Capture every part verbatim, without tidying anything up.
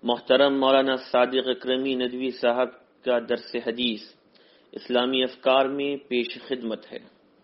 محترم مولانا صادق اکرمی ندوی صاحب کا درس حدیث اسلامی افکار میں پیش خدمت ہے۔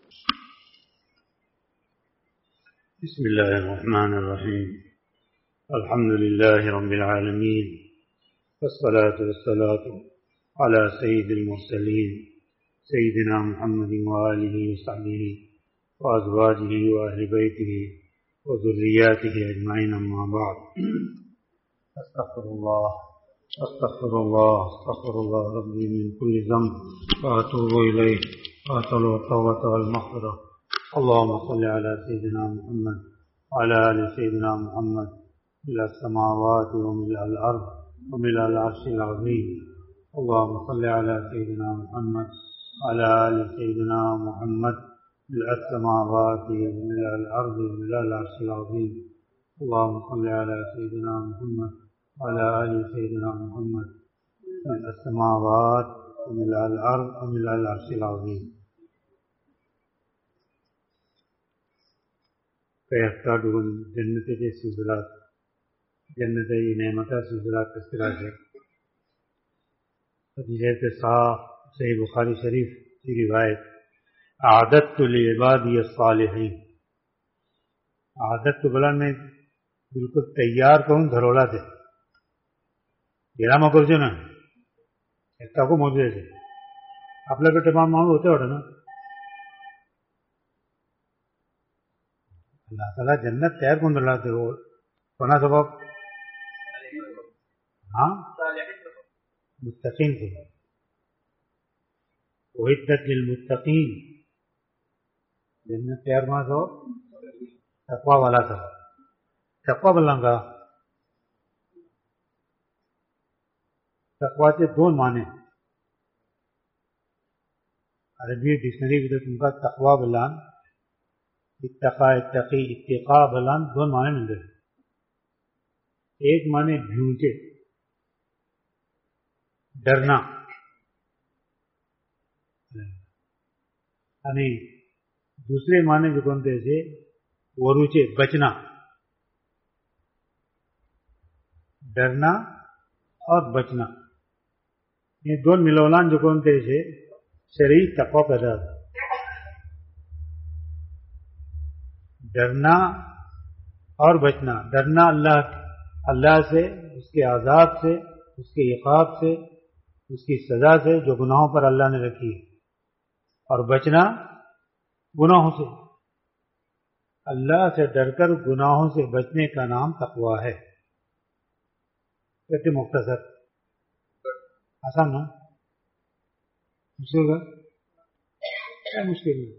بسم اللہ الرحمن الرحیم، الحمد للہ رب العالمین، والصلاة والسلام على سید المرسلین سیدنا محمد وآلہ وصحبہ وازواجہ واہل بیتہ وذریاتہ اجمعین، اما بعد۔ استغفر اللہ استغفر اللہ استغفر اللہ ربی من کل ذنب واتوب الیہ واتلو التوبۃ والمغفرۃ۔ اللهم صل على سيدنا محمد وعلى آل سيدنا محمد ملء السماوات وملء الأرض وملء العرش العظيم۔ اللهم صل على سيدنا محمد وعلى آل سيدنا محمد ملء السماوات وملء الأرض وملء العرش العظيم۔ اللهم صل على سيدنا محمد وعلى آل سيدنا محمد ملء السماوات وملء الأرض وملء العرش العظيم۔ کئی ہفتہ ڈون جنت کے سلسلہ جنت نعمت سلسلہ تذکرہ ہے۔ حدیث صاحب صحیح بخاری شریف کی روایت، اعددت لعبادی الصالحین، عادت تو بلان میں بالکل تیار کروں دھرولا تھے گیرامہ کرچو نا ایسا کو موجود ہے آپ لوگ تمام معلوم ہوتے ہوتے نا اللہ تعالیٰ جنت تیار کون دلاتے ہو کونا سبب ہاں متقین تھے، اعدت للمتقین، جنت تیار کون سو تقوی والا تھا۔ تقوی بلنگا تقوی کے دو معنی عربی ڈکشنری بھی تم کا تقوی بلان اتقا اتقی اتقا بلان دو معنی مل رہے۔ ایک معنی بھیونچے ڈرنا، یعنی دوسرے معنی جو کونتے سے وروچے بچنا، ڈرنا اور بچنا، یہ دو ملولان جو کونتے سے شرعی تقوی پیدا ہے۔ ڈرنا اور بچنا، ڈرنا اللہ اللہ سے، اس کے عذاب سے، اس کے عقاب سے، اس کی سزا سے جو گناہوں پر اللہ نے رکھی ہے، اور بچنا گناہوں سے۔ اللہ سے ڈر کر گناہوں سے بچنے کا نام تقوی ہے۔ کہتے مختصر آسان نا، مشکل کا کیا مشکل ہے؟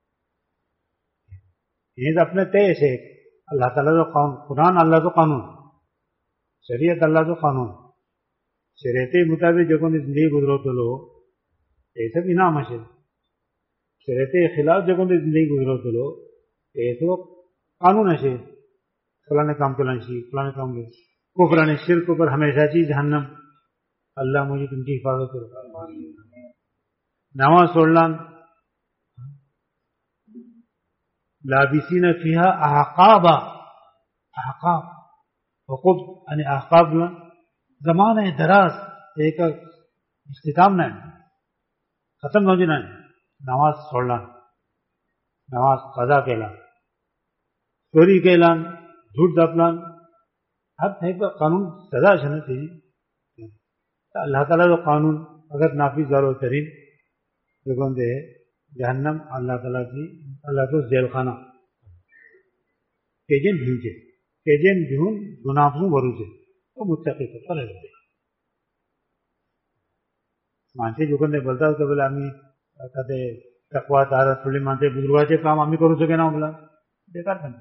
یہ تو اپنے طے سے اللہ تعالیٰ تو قانون، قرآن اللہ تو قانون، شریعت اللہ تو قانون، شریعت مطابق جو کو زندگی گزرو تو لو ایسا بھی نام ہے، شریعت خلاف جو کو زندگی گزرو تو لو ایسا قانون ہے، فلاں کام چلانا چاہیے، فلاں کام کے کفر شرک پر ہمیشہ چیز جہنم، اللہ مجھے تم کی حفاظت کرو۔ نماز چھوڑنا، لابسین فیہا احقابا، احقاب وقوب یعنی احقاب زمان ہے دراز، ایک اختتام نہ ختم ہو جانا ہے۔ نماز چھوڑنا، نماز قضا کہلان، چوری کہلان، جھوٹ دپلان، ہر طرح کا قانون سزا چاہنا چاہیے۔ اللہ تعالیٰ کا قانون اگر نافذ دارو ترین جو بندے ہے جہنم، اللہ تعالیٰ کی اللہ تو ذیل خانہ تیجن بھیونچے تیجن بھیون گناہوں بروچے تو متقی کو پڑے گئے مانتے جو بندے بولتا ہے تو بولے ہمیں کہتے تقوی طہارت تھوڑی مانتے بزرگاتے کام ہمیں کرو سکے نا بولا بیکار بنتے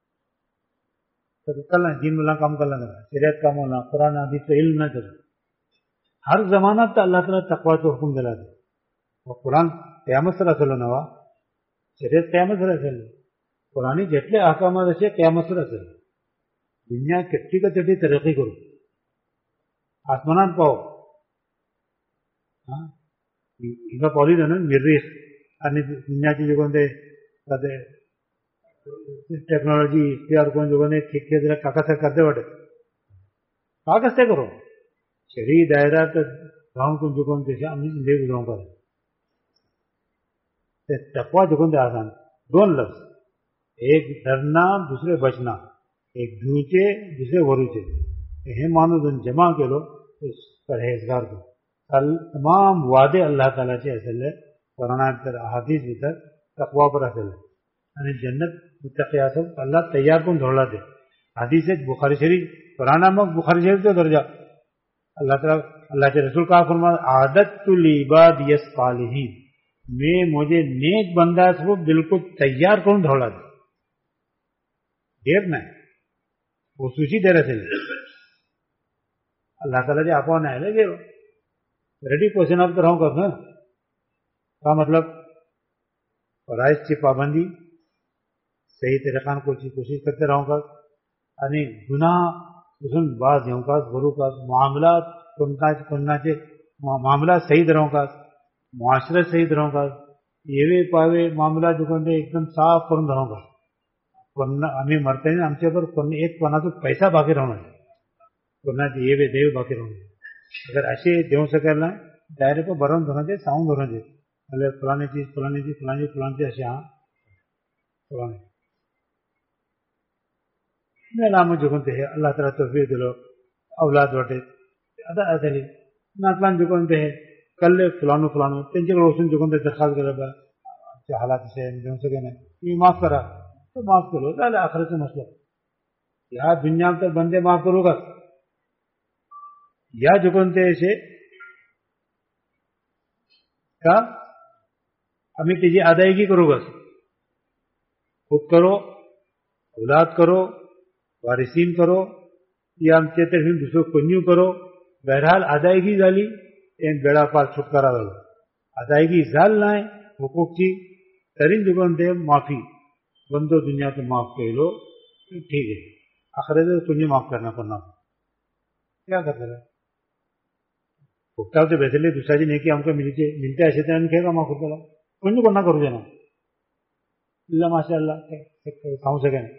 تو کرنا دین بولا کام کر لینا، شریعت کام ہونا، قرآن حدیث سے علم نہ کرو۔ ہر زمانہ تو اللہ تعالیٰ تقوی تو حکم دلا دے، اور قرآن قیامت سے رسول نوا، شریعت قیامت سے رسول، قرآنی جتنے احکامات سے قیامت سے رسول۔ دنیا کٹی کا چٹی ترقی کرو، آسمانان پاؤ، ہاں ان کا پولی ہے نا مریخ، دنیا کی جو کہتے ٹیکنالوجی اختیار کو جو ٹھیک ٹھیک کاکا سے کرتے بٹے کاغذ سے کرو شریع دائرہ تو گاؤں کو جو کون سے ہم لے گزروں پر تقویٰ جو کون آسان دون لفظ ایک ڈرنا دوسرے بچنا ایک دھوچے دوسرے وروچے یہ مانو دن جمع کے لو پرہیزگار کو تمام وعدے اللہ تعالیٰ سے اصل ہے قرآن تر احادیث بھی تر تقویٰ پر اصل ہے یعنی جنت متقیات اللہ تیار کن دھوڑا دے حدیث بخاری شریف قرآن مک بخاری شریف سے درجہ اللہ تعالیٰ اللہ کے رسول کا فرما عادت العباد الصالحین میں مجھے نیک بندہ کو بالکل تیار کروں دھوڑا دے دیکھنا ہے وہ سوچی دے رہے تھے اللہ تعالیٰ جی آپ نے لگے ریڈی کوشچن آپ رہوں گا کا مطلب فرائض کی پابندی صحیح طریقہ کو کوشش کرتے رہوں گا یعنی گناہ اسن بعض ہوں گا غرو کا معاملات کرنا چاہیے معاملات صحیح رہوں گا معاشرت صحیح رہوں گا یہ پاوے معاملات جو کہ ایک دم صاف کرن رہوں گا ہمیں مرتے ہیں ہم سے پر ایک پنا تو پیسہ باقی رہنا ہے کرنا چاہیے یہ دیو باقی رہنا اگر ایسے دیو سے کرنا ہے دائرے کو برن دھونا چاہیے ساؤنڈ دھونا چاہیے پہلے فلانی چیز فلانی چیز فلانی چیز فلانی چیز ایسے ہاں فلانی میں نام جو کہتے ہیں اللہ تعالیٰ توفیق دلو اولاد وٹے ادا ادلی ناکلان جو کہتے ہیں کل فلانو فلانو تین چکر روشن جو کہتے درخواست کرے با حالات سے جو سے کہنا یہ معاف کرا تو معاف کرو تعالی آخرت سے مسئلہ یا دنیا میں بندے معاف کرو گا یا جو کہتے ہیں اسے کا ہمیں تیجی ادائیگی کرو گا خود کرو اولاد کرو وارثین کرو یا ہم چیتے ہیں دوسروں کو نیو کرو بہرحال ادائیگی ڈالی ایک بیڑا پار چھٹکارا ڈالو ادائیگی زال نہ ہے حقوق کی ترین جو کہتے معافی بندو دنیا تو معاف کر لو ٹھیک ہے آخرت تو تمہیں معاف کرنا پڑنا کیا کرتے رہے سے بیٹھے لے دوسرا جی نہیں کہ ہم کو ملتے ملتے ایسے تو کہے گا معاف کرتا کچھ کرنا کرو دینا اللہ ماشاء اللہ کہوں سے کہنا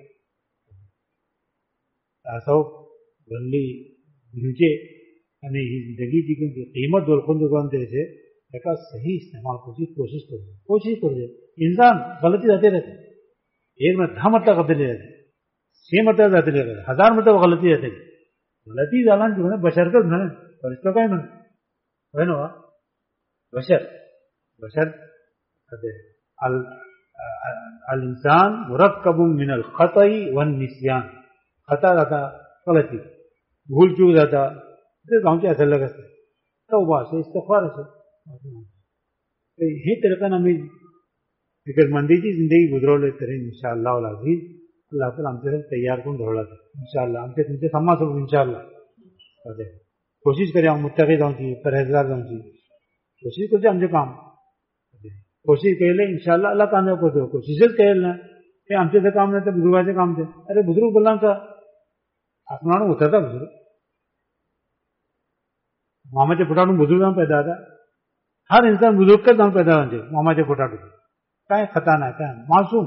ایسا بندی نیچے یعنی زندگی کی قیمت دولخون دکان سے ایسا صحیح استعمال کوشش کوشش کرو کوشش کرو انسان غلطی رہتے رہتے ایک میں دہ مرتبہ غلطی لے رہتے چھ مرتبہ رہتے لے رہتے ہزار مرتبہ غلطی رہتے غلطی جالان جو ہے بشرکت میں فرشتوں کا ہی میں ہے نا بشر بشر الانسان مرکب من الخطأ والنسیان خطا رہتا غلطی بھول چوک جاتا گاؤں کے اثر لگا توبہ سے استغفار سے یہ طریقہ ہمیں فکر مندی کی زندگی گزرو لے کریں انشاءاللہ العزیز اللہ تعالیٰ ہم سے تیار کن دھوڑا تھا انشاءاللہ ہم سے تم سے سما سب انشاءاللہ کوشش کریں ہم متقی جاؤں چاہیے پرہیزگار جاؤں چاہیے کوشش کرتے ہم سے کام کوشش کر لیں انشاءاللہ اللہ کامیاب کو دو کوشش کر لیں کہ ہم سے کام نہیں تھے بزرگ سے کام تھے ارے بزرگ بولنا تھا آسمان ہوتا تھا بزرگ ماما کے پٹاٹو بزرگ نام پیدا تھا ہر انسان بزرگ کا نام پیدا ہوتے ماما کے پٹاٹو کہیں خطا نہ کہیں معصوم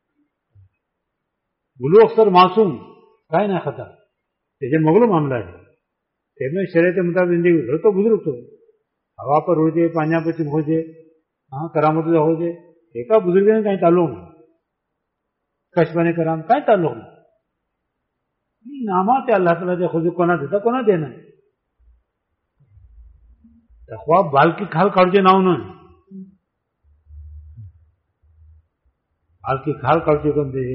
بلو اکثر معصوم کہیں نہ خطا یہ مغلو معاملہ ہے میں شریعت کے مطابق زندگی گزرو تو بزرگ تو ہوا پر اڑ جائے پانیا پر چپ ہو جائے ہاں کرامت ہو جائے ایک بزرگ نے کہیں تعلق نہیں کشف نے کرام کہیں تعلق نہیں نامات اللہ تعالیٰ سے خود کو نہ دیتا کو نہ دینا خواب بال کی کھال کاٹجے نہ انہوں نے بال کی کھال کاٹجے کون دے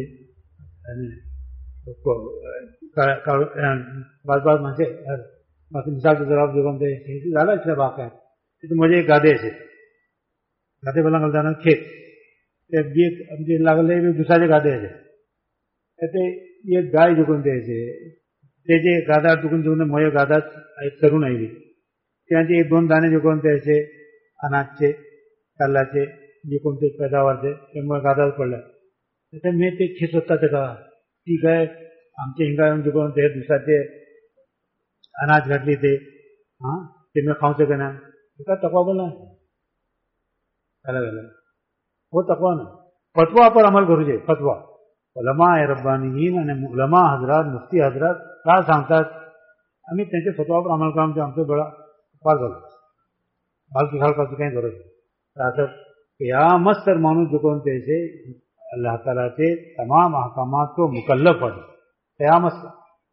بات بات میں سے مثال کے طرف جو کون دے زیادہ اچھا واقع ہے تو مجھے گادے سے گادے بلا گل جانا کھیت لگلے دوسرے گادے سے کہتے یہ گائے جو کون دے سے گادا ٹکن جو مجھے گادا کروں نہیں بھی ત્યાં દોન દાને જો કોણ છે અનાજ છે કાલા છે જે કોણ તે પેદાવાર છે એમાં ગાદા પડે એટલે મેં તે ખેસ હોતા હતા ઠીક है आमचे हिंगा जो कोण ते दुसरा ते अनाज घातली ते हां ते मैं खाऊ सके ना का तकवा बोला अलग अलग वो तकवा ना फतवा पर अमल करू जे फतवा उलमा रब्बानीन અને उलमा हजरात मुफ्ती हजरात का सांगतात आम्ही त्यांच्या स्वतःवर अमल करून आमचं आमचं बळा पार झालं बालकी खाल करायची काही गरज नाही असं قیامت سر مانو جکون سے اللہ تعالیٰ سے تمام احکامات کو مکلف پڑ قیامت سے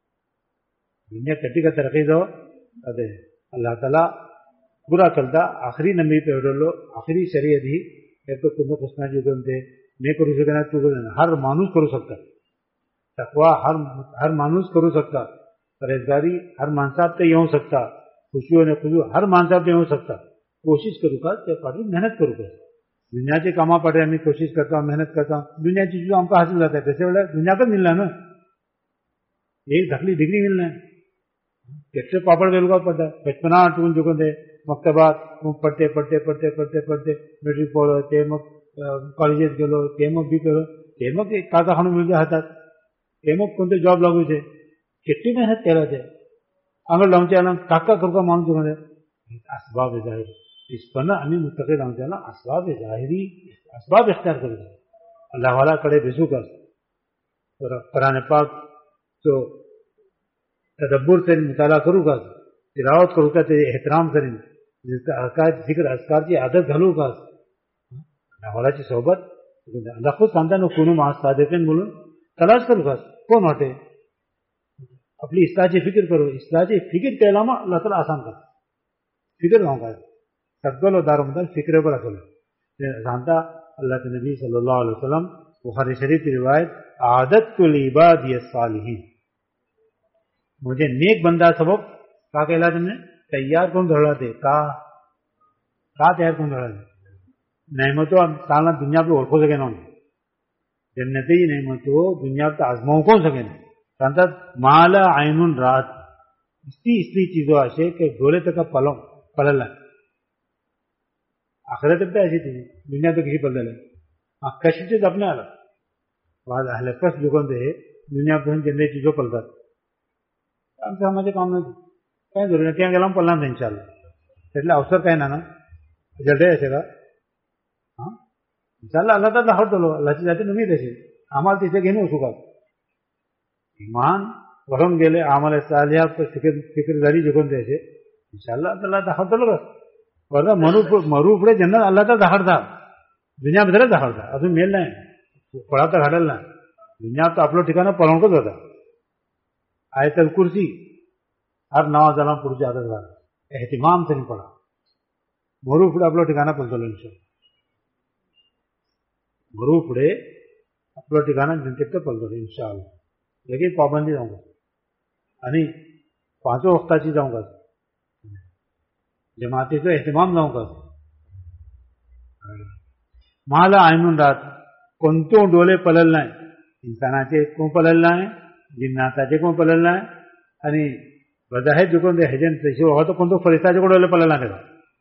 دنیا کٹی کا ترقی دو اللہ تعالیٰ برا چلتا آخری نمبر پہ لو آخری شریعت ہی ایک تو کنو کسنا جکون تھے میں کرو سکنا تو ہر مانوس کرو سکتا تقوی ہر ہر مانوس کرو سکتا پرہیزگاری ہر مانصاب تے یہ ہو سکتا خوشی ہونے خوشی ہر مانصاب تے ہو سکتا کوشش کرو گا پڑھی محنت کرو گا دنیا کے کما پڑے میں کوشش کرتا ہوں محنت کرتا ہوں دنیا کی چیزوں ہم کو حاصل ہوتا ہے کیسے بولے دنیا کا ملنا ہے نا ایک دھکلی ڈگری ملنا ہے کیسے پاپڑ گلو کا پڑتا ہے بچپنا ٹون جو دے مکتبات پڑھتے پڑھتے پڑھتے پڑھتے پڑھتے میٹرک پڑھو تیمک کالجز گلو تیمک بھی کرو تیمک کاتا خانو مل جائے ہاتھ تیمک کون جاب لگو سے کتنی محنت کہہ رہے تھے اگر لوگ چاہنا کاکا کر کا مان جو ہے اسباب ظاہر اس پر نا ہمیں متقی رہنا چاہنا اسباب ظاہری اسباب اختیار کرے گا اللہ والا کڑے بھیجو کر قرآن پاک تو تدبر سے مطالعہ کروں گا تلاوت کروں گا تیرے احترام کریں ذکر اذکار کی عادت گھلوں گا اللہ والا کی صحبت اللہ خود سانتا نو کونو مع الصادقین بولو تلاش کروں گا کون ہٹے اپنی اصلاح کی فکر کرو اصلاح کی فکر کے علاوہ اللہ تعالیٰ آسان کر فکر رہوں گا تقبل و دار و مدار فکر پر اصل جانتا اللہ کے نبی صلی اللہ علیہ وسلم بخاری شریف کی روایت عادت العباد الصالحین مجھے نیک بندہ سبب کا کہلا تم نے تیار کون دھڑا دے کا کا تیار کون دھڑا دے نعمتوں سالنا دنیا پہ اور کھو سکے نا جنتی نعمتوں دنیا پہ آزماؤں کون سکے نا جانتا مالا عین رات اسلی اسلی چیزوں آشے کہ ڈولے تک کا پلوں پلل ہے آخرت اب ایسی تھی دنیا تو کسی پل دلے کشی چیز اپنے آلہ بعد اہل کش جکن دے دنیا کو جنرے چیزوں پلتا ہم سے ہمارے کام نہیں کہیں ضروری نہیں کہیں گے ہم پلنا تھا انشاءاللہ એટલે અવસર કઈ ના ના જલ્દી હશે કા હા ઇન્શાલ્લાહ અલ્લાહ તાલા હર દલો અલ્લાહ થી જાતે નમી દેશે અમાલ થી કે નું સુકા ઈમાન વરમ ગેલે આમલ સાલિયા પર ફિકર ફિકરદારી જગન દેશે ઇન્શાલ્લાહ તાલા હર દલો વરના મરુ મરુ પડે જન્નત અલ્લાહ તાલા દહરતા દુનિયા બદલે દહરતા અજુ મેલ નહીં પડાતા ઘડલના દુનિયા તો આપણો ઠિકાના પલણ કો દોતા આયતલ કુરસી हर नवा जन्म पुरुष आदत वाला एहतिमाम से नहीं पड़ा मरूफड़े अपना ठिकाना पहुंचो इंशाल्लाह मरूफड़े अपना ठिकाना जिनके तो पहुंचो इंशाल्लाह लेकिन पाबंदी जाऊंगा यानी पांचों वक्ताची जाऊंगा जमाती तो एहतिमाम जाऊंगा माला आयनून रात कोणतो डोले पललनाय इंसानाचे कोण पललनाय जिन्नाताचे कोण पललनाय आणि बजाहे जुकून दे हेजन तशी होगा तो कोणतो फरिस्ताचे को डोले पललना देगा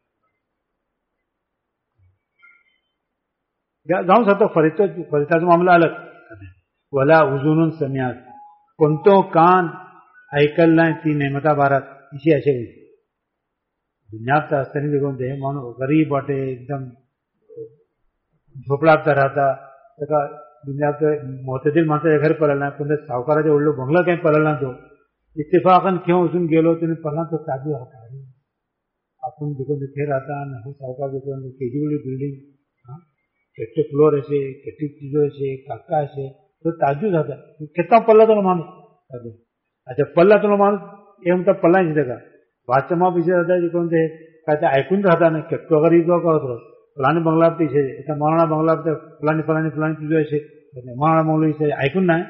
जाऊन सकतो फरिस्ता फरिस्ताचा मामला अलग वला उजुनून समियात कोणतो कान ऐकल नाही ती नेमता भारत इशी असे होईल दुनियात असताना जुकून दे माणूस गरीब वाटे एकदम झोपडात राहता त्याका दुनियात मोहतदिल माणसाच्या घरी पललना कोणत्या सावकाराच्या ओढलो बंगला काही पललना तो इत्तेफाकन क्यों उसमें गेलो तेने पहला तो ताजू आता है अपन देखो देखे रहता है नहीं सावकार देखो केजुअली बिल्डिंग केटे फ्लोर ऐसे केटी चीजों ऐसे काका ऐसे तो ताजू जाता है कितना पल्ला तो मानो अच्छा पल्ला तो मानो ये मतलब पल्ला नहीं देगा बादशाह माँ पीछे रहता है जो कौन थे कहते आयकून रहता है केटो अगर ये का होता फलानी बंगला पीछे ऐसा मौलाना बंगला फलानी फलानी फलानी चीजों ऐसे मौलाना मौलवी से आयकून ना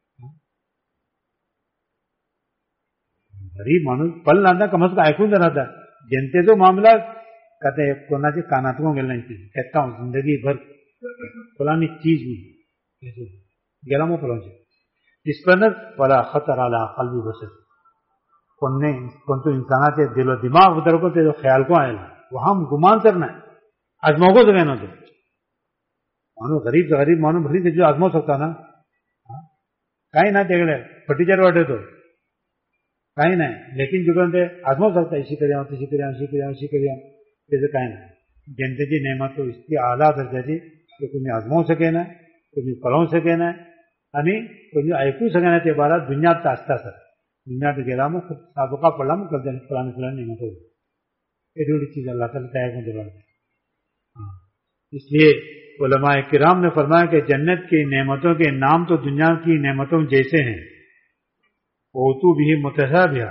गरीब माणूस पल ना कम से कम ऐकून राहता जनतेचा मामला कहते कोणाचे कानातून गेला नाही कहता हूँ जिंदगी भर फलानी चीज में गेला मग फलांचे इस पर वाला खतर आला कल्बी बसत कोणने कोणतो इंसानाचे दिलो दिमाग उतर को ते ख्याल को आएला वहां गुमान करना है आजमाओ को जगह ना तो मानो गरीब गरीब मानो भरी जो आजमाव सकता ना काही ना तेगडे फटीचर वाटे तो काही नाही लेकिन जुगन ते आजमाव सकता इसी करिया तशी करिया अशी करिया अशी करिया त्याचं काही नाही जनतेची नेमत तो इतकी आला दर्जाची की कोणी आजमावू शके ना कोणी पळवू शके ना आणि कोणी ऐकू शके ना ते बारा दुनियात असता सर دنیا کے گیراموں خود سابقہ پڑھا میں کر دینے پرانے پرانے نعمتوں یہ تھوڑی چیز اللہ تعالیٰ طے کو دلوا دے. ہاں اس لیے علماء کرام نے فرمایا کہ جنت کی نعمتوں کے نام تو دنیا کی نعمتوں جیسے ہیں. اوتو بھی متشابہ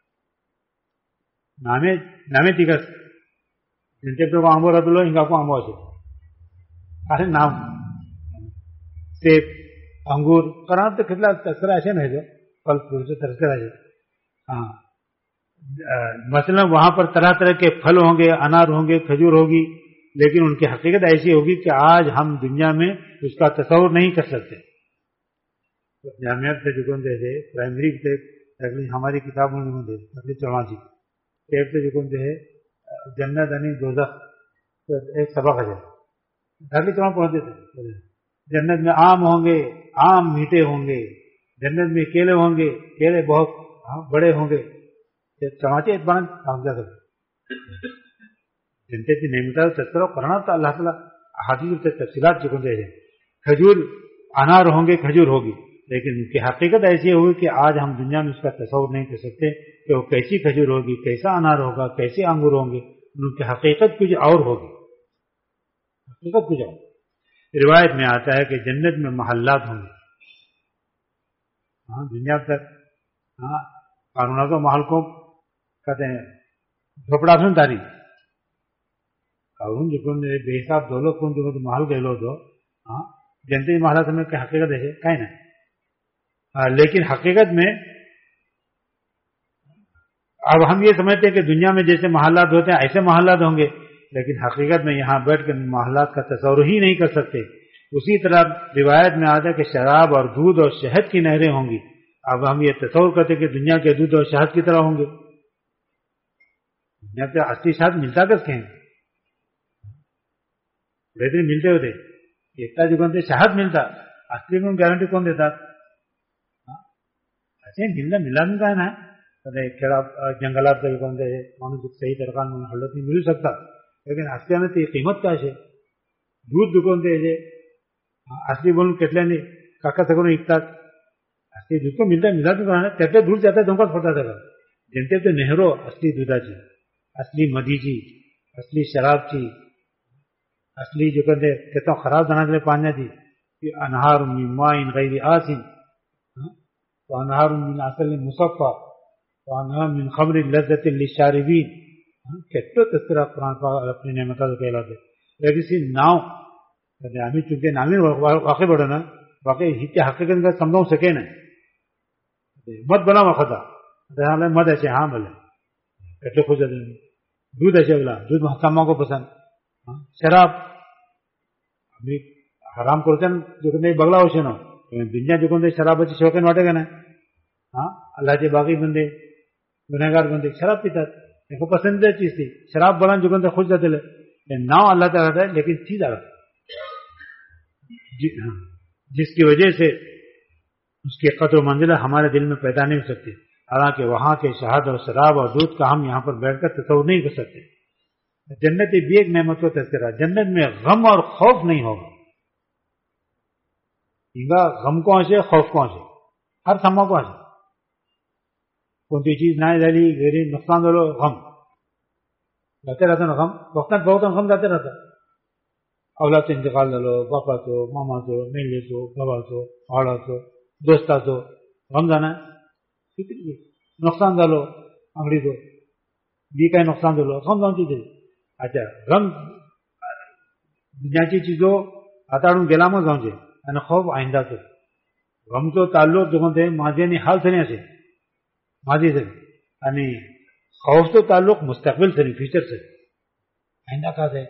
نامے نامے تیگس جنتے پر کو آمبو رد لو انگا کو آمبو سے ارے نام سیب انگور قرآن تو کتنا تذکرہ ایسے نہیں جو پھل پھول سے تذکرہ ہے. ہاں مثلا وہاں پر طرح طرح کے پھل ہوں گے، انار ہوں گے، کھجور ہوگی، لیکن ان کی حقیقت ایسی ہوگی کہ آج ہم دنیا میں اس کا تصور نہیں کر سکتے. جامعات سے جو دے دے پرائمری سے ہماری کتابوں میں دے تکلیف چڑھاسی ٹیپ سے جو ہے جنت یعنی دوزخ ایک سبق ہے تکلیف چڑھا پہنچتے تھے. جنت میں آم ہوں گے، آم میٹھے ہوں گے، جنت میں کیلے ہوں گے، کیلے بہت بڑے ہوں گے. چماچے بند سمجھا سکتے جنتے کی نعمتوں تذکرہ کرنا تو اللہ تعالیٰ حدیث سے تفصیلات چکن دے ہیں. کھجور انار ہوں گے، کھجور ہوگی، لیکن ان کی حقیقت ایسی ہوگی کہ آج ہم دنیا میں اس کا تصور نہیں کر سکتے کہ وہ کیسی کھجور ہوگی، کیسا انار ہوگا، کیسے انگور ہوں گے. ان کی حقیقت کچھ اور ہوگی، حقیقت کچھ اور. روایت میں آتا ہے کہ جنت میں محلات ہوں گے. ہاں دنیا تک ہاں قانون تو محل کو کہتے ہیں جھوپڑا سن داری قانون جو بے حساب دو لوگ کون جو محل گئے لو دو ہاں جنتی محلات میں کہ حقیقت ہے کہیں نہ. لیکن حقیقت میں اب ہم یہ سمجھتے ہیں کہ دنیا میں جیسے محلات ہوتے ہیں ایسے محلات ہوں گے، لیکن حقیقت میں یہاں بیٹھ کر محلات کا تصور ہی نہیں کر سکتے. اسی طرح روایت میں آتا ہے کہ شراب اور دودھ اور شہد کی نہریں ہوں گی. اب ہم یہ تصور کرتے ہیں کہ دنیا کے دودھ اور شہد کی طرح ہوں گے. دنیا پہ اصلی شہد ملتا کس کے ہیں بہترین ملتے ہوتے ایک جو کون شہد ملتا اصلی میں گارنٹی کون دیتا اچھا ملنا ملا نہیں کا نا کھیڑا جنگلات کا جو کون دے مانو صحیح طریقہ میں حالت نہیں مل سکتا، لیکن اصلی میں تو قیمت کا ہے دودھ دکان دے اصلی بولوں کتنے نہیں کاکا سکوں ایکتا اصلی دودھ کو ملتا ملا تو کہنا تیرتے دودھ جاتا ہے دونوں پھٹا تھا جنتے تو نہرو اصلی دودھاچی اصلی مدیجی اصلی شراب چی اصلی جو کہتے کہتا ہوں خراب دنا کے پانیا تھی کہ انہار من مائن غیر آسن وانہار من عسل مصفا وانہار من خمر لذت للشاربین. کتنے تذکرہ قرآن پاک اپنی نعمتوں سے کہلاتے. لیکن سی ناؤ کہتے ہمیں چونکہ نامی واقع بڑھا نا واقعی ہی حقیقت کا سمجھاؤں سکے نا مت بنا وقتا مت ایسے ہاں بولے کتنے خوش جاتے ہیں. دودھ ایسے بولا دودھ محکمہ کو پسند. شراب ابھی حرام کرتے جو کہ بگلا ہو سنو دنیا جو کہ شراب بچے شوقین واٹے گا نا ہاں اللہ کے باقی بندے گنہگار بندے شراب پیتا ان کو پسندیدہ چیز تھی. شراب بنا جو کہ خوش جاتے لے ناؤ اللہ تعالیٰ ہے لیکن چیز آ رہا جس کی وجہ سے اس کی قدر و منزلہ ہمارے دل میں پیدا نہیں ہو سکتی. حالانکہ وہاں کے شہد اور شراب اور دودھ کا ہم یہاں پر بیٹھ کر تصور نہیں کر سکتے. جنت بھی ایک نعمت کو تذکرہ جنت میں غم اور خوف نہیں ہوگا. غم کون سے خوف کون سے ہر سما کون سے کون سی چیز نہ ڈالی غیر نقصان دو غم جاتے رہتا نا غم وقت بہت غم جاتے رہتا. اولاد سے انتقال ڈالو پاپا تو ماما تو میلے تو بابا تو آڑا تو دوستا تو غم جانا نقصان ڈالو انگڑی تو بی کا نقصان ڈالو غم جان چیز. اچھا غم دنیا کی چیزوں ہتاڑوں گلا میں جاؤں یعنی خوف آئندہ سے غم تو تعلق جو تھے ماضی نہیں حال سے نہیں ایسے ماضی سے یعنی خوف تو تعلق مستقبل سے نہیں فیوچر سے آئندہ کہاں سے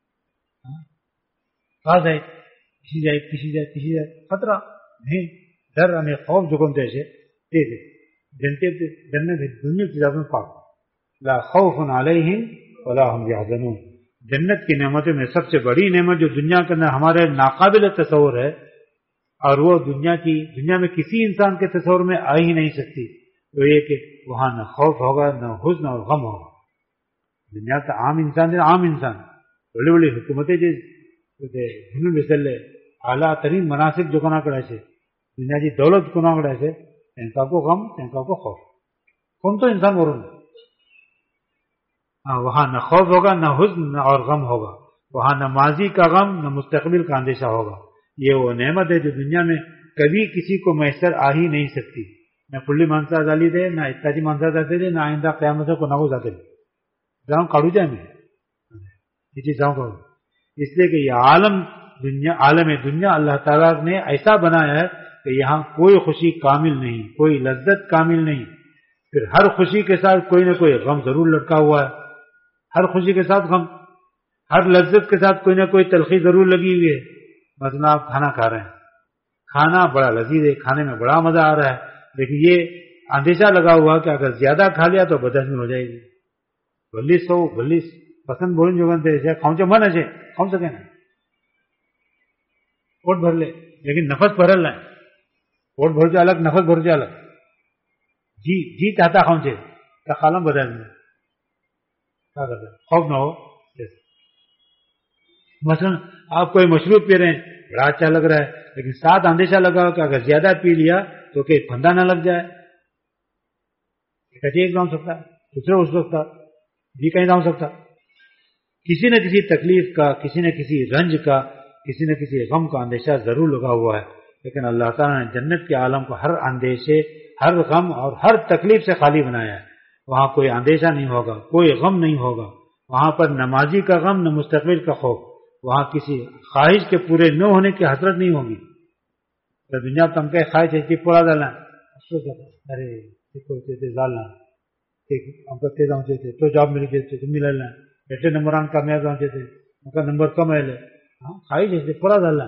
کہاں جائے کسی جائے کسی جائے کسی جائے خطرہ نہیں ڈر یعنی خوف جو تھے ایسے دے دے جنتے جنت دنیا کی کتابوں میں پاک لا خوف علیہم ولا هم يحزنون. جنت کی نعمتوں میں سب سے بڑی نعمت جو دنیا کے اندر ہمارے ناقابل تصور ہے اور وہ دنیا کی دنیا میں کسی انسان کے تصور میں آ ہی نہیں سکتی تو یہ کہ وہاں نہ خوف ہوگا نہ حزن اور غم ہوگا. دنیا کا عام انسان عام انسان بڑی بڑی حکومتیں جو بسلے اعلیٰ ترین مناسب جو کنا کڑے سے دنیا کی دولت کنا کڑے سے ان کا کو غم ان کا کو خوف کون تو انسان ورن وہاں نہ خوف ہوگا نہ حزن نہ اور غم ہوگا، وہاں نہ ماضی کا غم نہ مستقبل کا اندیشہ ہوگا۔ یہ وہ نعمت ہے جو دنیا میں کبھی کسی کو میسر آ ہی نہیں سکتی، نہ پلی مانسا ڈالی دے نہ اتاجی مانسا جاتے دے نہ آئندہ قیامت کو نہ جاتے دے جاؤں کاڑو جائے میں یہ چیز جاؤں کروں، اس لیے کہ یہ عالم دنیا عالم دنیا اللہ تعالیٰ نے ایسا بنایا ہے کہ یہاں کوئی خوشی کامل نہیں، کوئی لذت کامل نہیں، پھر ہر خوشی کے ساتھ کوئی نہ کوئی غم ضرور لٹکا ہوا ہے، ہر خوشی کے ساتھ غم، ہر لذت کے ساتھ کوئی نہ کوئی تلخی ضرور لگی ہوئی ہے۔ مثلا آپ کھانا کھا رہے ہیں، کھانا بڑا لذیذ ہے، کھانے میں بڑا مزہ آ رہا ہے، لیکن یہ اندیشہ لگا ہوا کہ اگر زیادہ کھا لیا تو بدہضمی ہو جائے گی۔ بلیس ہو بلیس پسند بولیں جو گنتے ایسے کھاؤں چا من ہے کھاؤں سکے نا پیٹ بھر لے، لیکن نفس بھرل نہ پیٹ بھر چا الگ نفس بھر چا الگ، جی جی چاہتا کھاؤں چے کا خالم بدہضمی کیا کرتا ہے خوف نہ ہو۔ مثلا آپ کوئی مشروب پی رہے ہیں بڑا اچھا لگ رہا ہے، لیکن ساتھ اندیشہ لگا ہو کہ اگر زیادہ پی لیا تو کہ پھندا نہ لگ جائے، ایک جاؤں سکتا دوسرے ہو سکتا بھی کہیں جاؤں سکتا، کسی نہ کسی تکلیف کا، کسی نہ کسی رنج کا، کسی نہ کسی غم کا اندیشہ ضرور لگا ہوا ہے۔ لیکن اللہ تعالیٰ نے جنت کے عالم کو ہر اندیشے، ہر غم اور ہر تکلیف سے خالی بنایا ہے۔ وہاں کوئی اندیشہ نہیں ہوگا، کوئی غم نہیں ہوگا، وہاں پر نہ ماضی کا غم نہ مستقبل کا خوف، وہاں کسی خواہش کے پورے نہ ہونے کی حسرت نہیں ہوگی۔ تو دنیا تم کے خواہش ہے کہ پورا ڈالنا ارے ڈالنا ہم کو تیز آؤں چاہتے تو جاب مل گئے تم مل لینا ایٹے نمبر آن کامیاب آؤں چاہتے ان کا نمبر کم ہے لے ہاں خواہش ہے پورا ڈالنا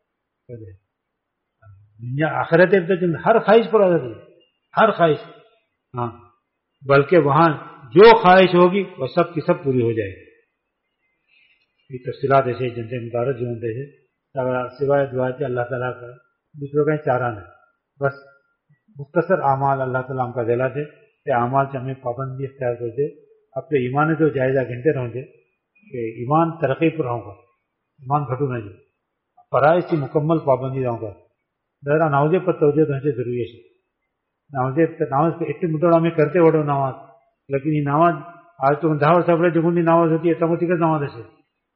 دنیا آخرت ہر خواہش پورا ڈالتی ہر خواہش، ہاں بلکہ وہاں جو خواہش ہوگی وہ سب کی سب پوری ہو جائے گی۔ یہ تفصیلات ایسے جنتے متعارف جو ہوتے ہیں سوائے دعا کے اللہ تعالیٰ کا دوسروں کا چارہ نہیں، بس مختصر اعمال اللہ تعالیٰ ہم کا دلا دے کہ اعمال سے ہمیں پابندی اختیار کرتے اپنے ایمان تو جائزہ گنتے رہوں گے کہ ایمان ترقی پر رہوں گا، ایمان گھٹو نہ جی فرائض کی مکمل پابندی رہوں گا ذرا نمازیں پر توجہ رہنے ضروری ہے۔ نمازیں نماز اتنے مدعا میں کرتے وڑو نماز، لیکن یہ نماز آج تو دہ ورष پہلے جگہ نماز ہوتی ہے تب ہوتی کہ نماز ہے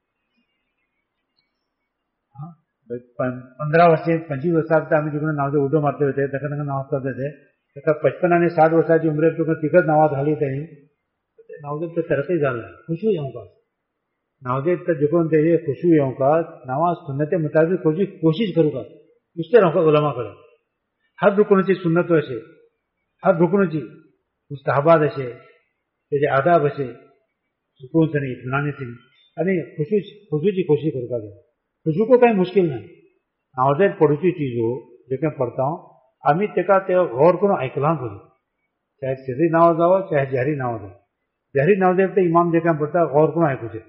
پندرہ ورष پچیس ورषात आम्ही जिकडे नावाचे उडो मारते होते त्याच्या नावाज करते थे त्याचा पचपन आणि साठ वर्षाची उमरे तिकच नावाज झाली त्यांनी नावदेव तर तरकही झाला खुशी येऊ का नावदेव तर जिकडून ते खुशी येऊ का नमाज सुन्नते मुताबिक कोशिश कोशिश करू का उससे रहू का गुलामाकडे हर रुकणीची सुन्नत असे हर रुकणीची मुस्तहबाद असे त्याचे आदाब असे सुकून से इत्मीनान से आणि खुशी खुशीची कोशिश करू का खुशू को काही मुश्किल नाही नावदेव पडूची चीज हो जे काही पडता आम्ही तेका ते गौर करून ऐकला करू चाहे सिरी नाव जावं चाहे जाहीर नाव जावं जाहीर नावदेव ते इमाम जे काही पडता गौर करून ऐकूचे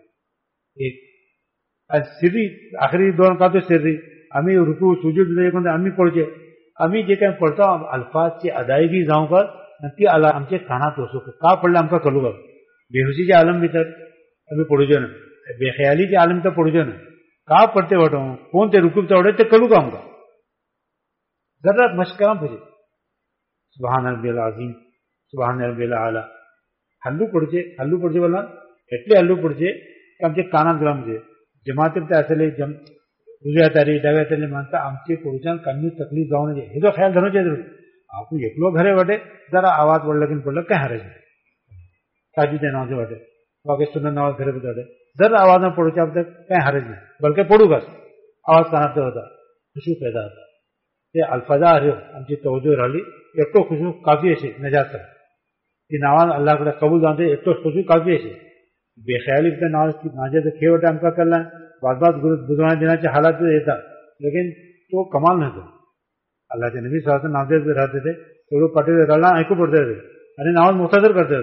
एक सिरी आखरी दोन का तो सिरी आम्ही रुकू सुजूद आम्ही पडचे आम्ही जे काही पडतो अल्फाजची अदायगी जाऊ का ती आला आमचे कानात असो का पडलं आमका कळू का बेहुशीच्या आलम भीतर आम्ही पडूचे ना बेख्यालीचे आलम तर पडूचे ना का पडते वाटो कोण ते रुकूबता वडे ते कळू का आमका जरा मश्कराम पूजे सुभान रब्बिल अजीम सुभान रब्बिल आला हल्लू पडचे हल्लू पडचे बोला એટલે हल्लू पडचे की आमचे कानात गरमचे जमातीत ते असले जम उजव्या तारी डाव्या तारी मानता आमचे पुढच्या कानी तकलीफ जाऊ नये हे जो ख्याल धरूचे आपण एकलो घरे वाटे जरा आवाज पडला की पडलं काय हरायचं ताजीच्या नावाचे वाटे बाकी सुंदर नावाज घरे वाटे जर आवाज में पड़ोचे अब तक कहीं हरज नहीं बल्कि पड़ू बस आवाज कानात होता खुशू पैदा होता ते अल्फाजा आमची तवज्जो राहिली एकटो खुशू काफी असे नजात ती नावाज अल्लाहकडे कबूल जाणते एकटो खुशू काफी असे बेख्याली नाव माझे तर खेळ वाटे आमका करला बाद बाद बुजवण्या देण्याचे हालात येतात लेकिन तो कमाल नव्हतो अल्लाहचे नबी स्वतः नावदेव राहते थे तेवढं पाटील रडला ऐकू पडते होते आणि नावाज मोठा जर करते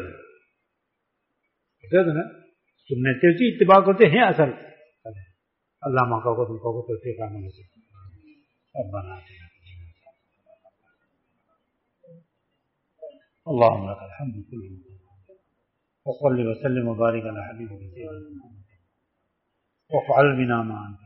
होते ना सुन्नती इत्तिबा करते हैं असल अल्लाह मौका को तुमको को तोफीक अमल से रब्बना اللهم لك الحمد كله وصلي وسلم وبارك على حبيبك سيدنا وافعل بنا ما انت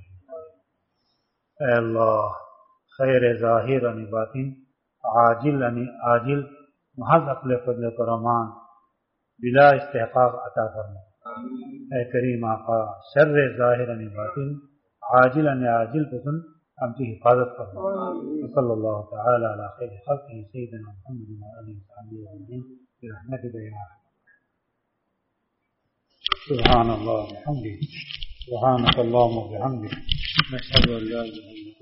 اے اللہ خیر ظاہر و باطن عاجل و عاجل محض عقل قدرت و رحمان بلا استحقاق عطا فرما۔ اے کریم آقا، شر ظاہر و باطن عاجل و عاجل پسند ہم کی حفاظت فرما۔ صلی اللہ تعالی علی خیر خلقہ سیدنا محمد و آلہ وصحبہ اجمعین برحمتک یا ارحم۔ سبحان اللہ وبحمدہ، سبحانک اللہم وبحمدک، نشہد ان لا الہ الا انت